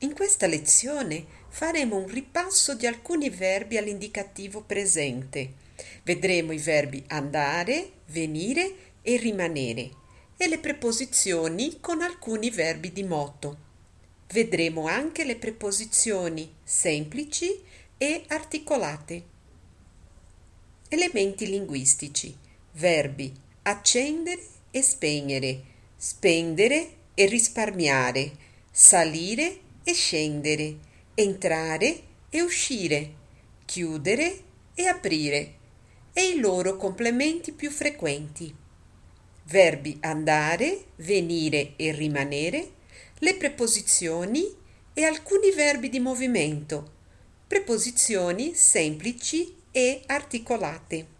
In questa lezione faremo un ripasso di alcuni verbi all'indicativo presente. Vedremo i verbi andare, venire e rimanere e le preposizioni con alcuni verbi di moto. Vedremo anche le preposizioni semplici e articolate. Elementi linguistici: verbi accendere e spegnere, spendere e risparmiare, salire e scendere, entrare e uscire, chiudere e aprire, e i loro complementi più frequenti. Verbi andare, venire e rimanere, le preposizioni e alcuni verbi di movimento, preposizioni semplici e articolate.